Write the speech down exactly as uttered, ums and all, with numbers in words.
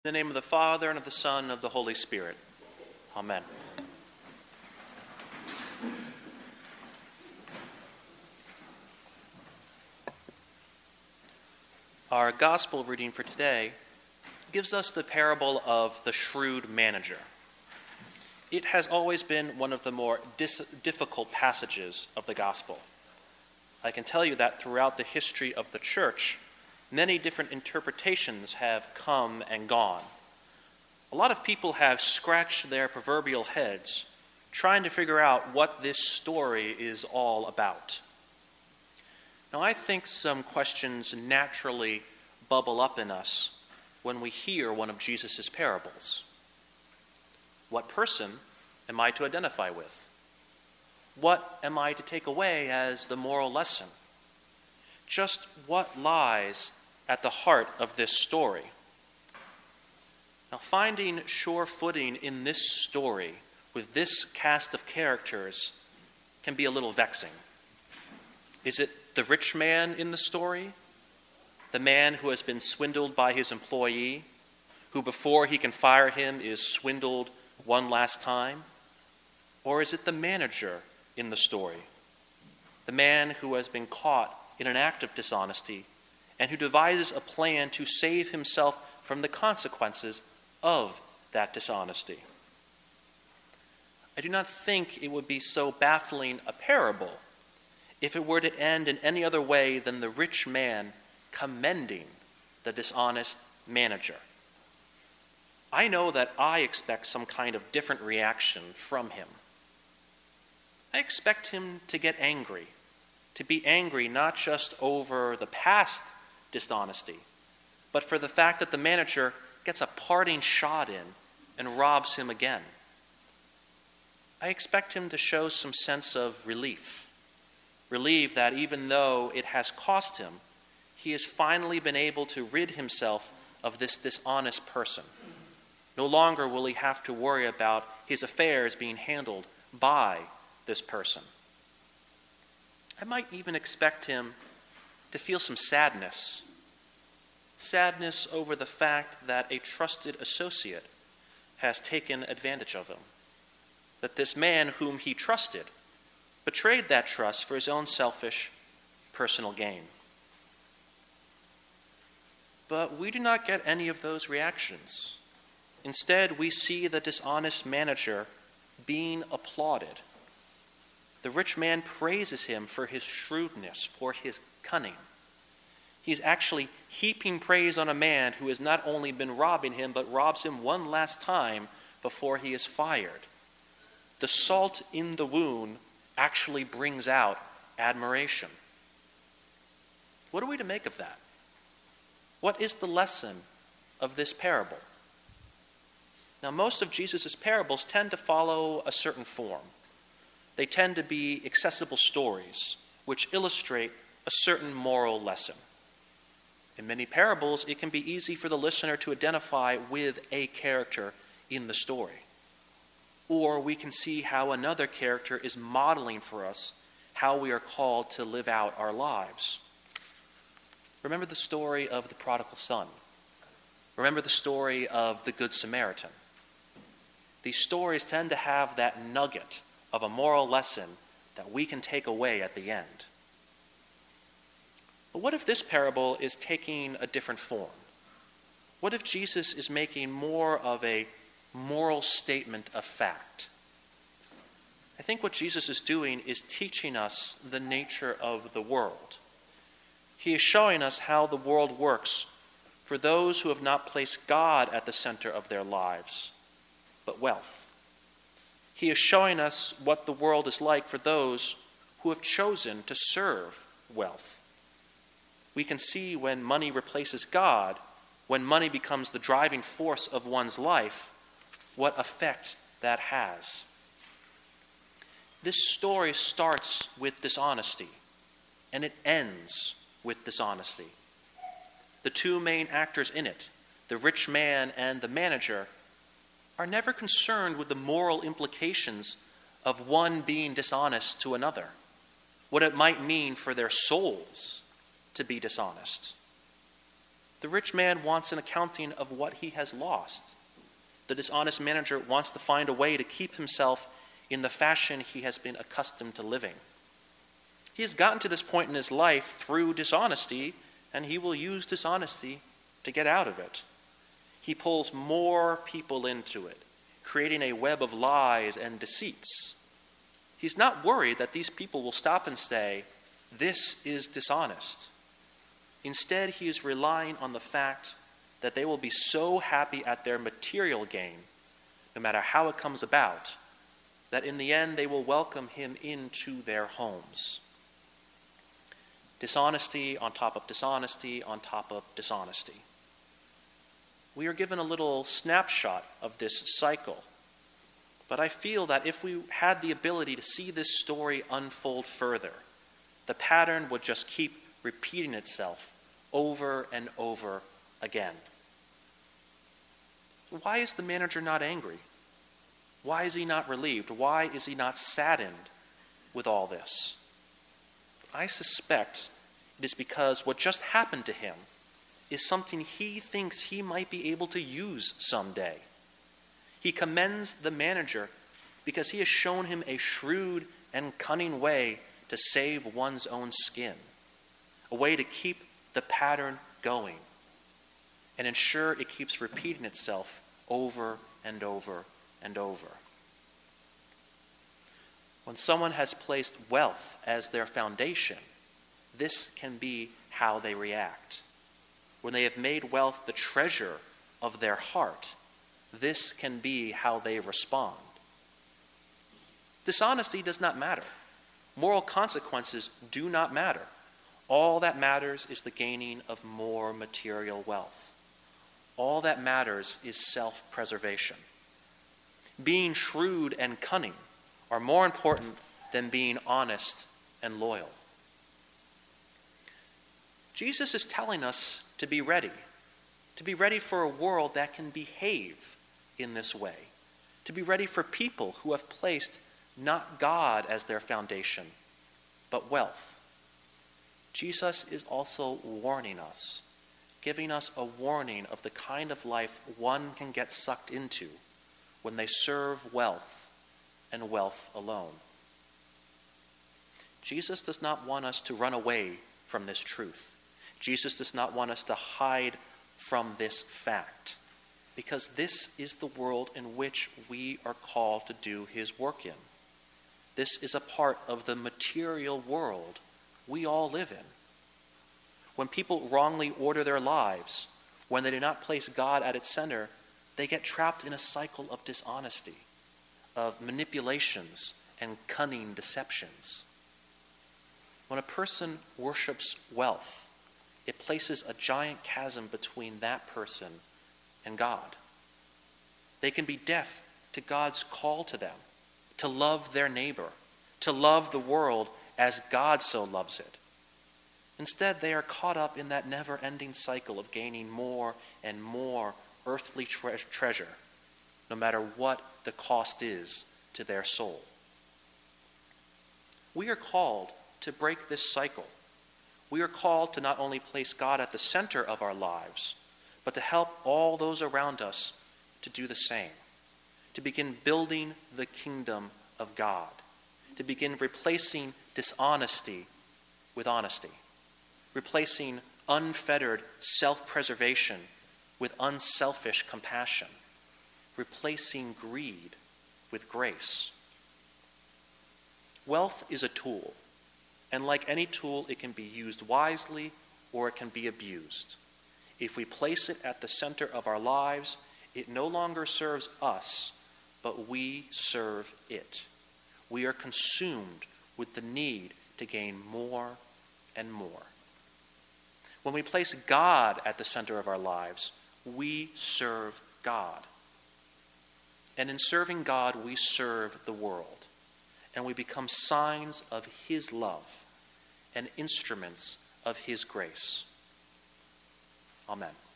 In the name of the Father, and of the Son, and of the Holy Spirit. Amen. Our gospel reading for today gives us the parable of the shrewd manager. It has always been one of the more dis- difficult passages of the gospel. I can tell you that throughout the history of the church, many different interpretations have come and gone. A lot of people have scratched their proverbial heads trying to figure out what this story is all about. Now, I think some questions naturally bubble up in us when we hear one of Jesus' parables. What person am I to identify with? What am I to take away as the moral lesson? Just what lies at the heart of this story? Now, finding sure footing in this story with this cast of characters can be a little vexing. Is it the rich man in the story? The man who has been swindled by his employee, who before he can fire him is swindled one last time? Or is it the manager in the story? The man who has been caught in an act of dishonesty and who devises a plan to save himself from the consequences of that dishonesty. I do not think it would be so baffling a parable if it were to end in any other way than the rich man commending the dishonest manager. I know that I expect some kind of different reaction from him. I expect him to get angry, to be angry not just over the past dishonesty, but for the fact that the manager gets a parting shot in and robs him again. I expect him to show some sense of relief. Relief that even though it has cost him, he has finally been able to rid himself of this dishonest person. No longer will he have to worry about his affairs being handled by this person. I might even expect him to feel some sadness. Sadness over the fact that a trusted associate has taken advantage of him. That this man whom he trusted betrayed that trust for his own selfish, personal gain. But we do not get any of those reactions. Instead, we see the dishonest manager being applauded. The rich man praises him for his shrewdness, for his cunning. He's actually heaping praise on a man who has not only been robbing him, but robs him one last time before he is fired. The salt in the wound actually brings out admiration. What are we to make of that? What is the lesson of this parable? Now, most of Jesus' parables tend to follow a certain form. They tend to be accessible stories which illustrate a certain moral lesson. In many parables, it can be easy for the listener to identify with a character in the story. Or we can see how another character is modeling for us how we are called to live out our lives. Remember the story of the prodigal son. Remember the story of the Good Samaritan. These stories tend to have that nugget of a moral lesson that we can take away at the end. But what if this parable is taking a different form? What if Jesus is making more of a moral statement of fact? I think what Jesus is doing is teaching us the nature of the world. He is showing us how the world works for those who have not placed God at the center of their lives, but wealth. He is showing us what the world is like for those who have chosen to serve wealth. We can see when money replaces God, when money becomes the driving force of one's life, what effect that has. This story starts with dishonesty, and it ends with dishonesty. The two main actors in it, the rich man and the manager, are never concerned with the moral implications of one being dishonest to another, what it might mean for their souls to be dishonest. The rich man wants an accounting of what he has lost. The dishonest manager wants to find a way to keep himself in the fashion he has been accustomed to living. He has gotten to this point in his life through dishonesty, and he will use dishonesty to get out of it. He pulls more people into it, creating a web of lies and deceits. He's not worried that these people will stop and say, "This is dishonest." Instead, he is relying on the fact that they will be so happy at their material gain, no matter how it comes about, that in the end they will welcome him into their homes. Dishonesty on top of dishonesty on top of dishonesty. We are given a little snapshot of this cycle, but I feel that if we had the ability to see this story unfold further, the pattern would just keep repeating itself over and over again. Why is the manager not angry? Why is he not relieved? Why is he not saddened with all this? I suspect it is because what just happened to him is something he thinks he might be able to use someday. He commends the manager because he has shown him a shrewd and cunning way to save one's own skin, a way to keep the pattern going and ensure it keeps repeating itself over and over and over. When someone has placed wealth as their foundation, this can be how they react. When they have made wealth the treasure of their heart, this can be how they respond. Dishonesty does not matter. Moral consequences do not matter. All that matters is the gaining of more material wealth. All that matters is self-preservation. Being shrewd and cunning are more important than being honest and loyal. Jesus is telling us to be ready, to be ready for a world that can behave in this way, to be ready for people who have placed not God as their foundation, but wealth. Jesus is also warning us, giving us a warning of the kind of life one can get sucked into when they serve wealth and wealth alone. Jesus does not want us to run away from this truth. Jesus does not want us to hide from this fact, because this is the world in which we are called to do his work in. This is a part of the material world we all live in. When people wrongly order their lives, when they do not place God at its center, they get trapped in a cycle of dishonesty, of manipulations and cunning deceptions. When a person worships wealth, it places a giant chasm between that person and God. They can be deaf to God's call to them, to love their neighbor, to love the world as God so loves it. Instead, they are caught up in that never-ending cycle of gaining more and more earthly tre- treasure, no matter what the cost is to their soul. We are called to break this cycle. We are called to not only place God at the center of our lives, but to help all those around us to do the same, to begin building the kingdom of God, to begin replacing dishonesty with honesty, replacing unfettered self-preservation with unselfish compassion, replacing greed with grace. Wealth is a tool, and like any tool, it can be used wisely or it can be abused. If we place it at the center of our lives, it no longer serves us, but we serve it. We are consumed with the need to gain more and more. When we place God at the center of our lives, we serve God. And in serving God, we serve the world. And we become signs of his love and instruments of his grace. Amen.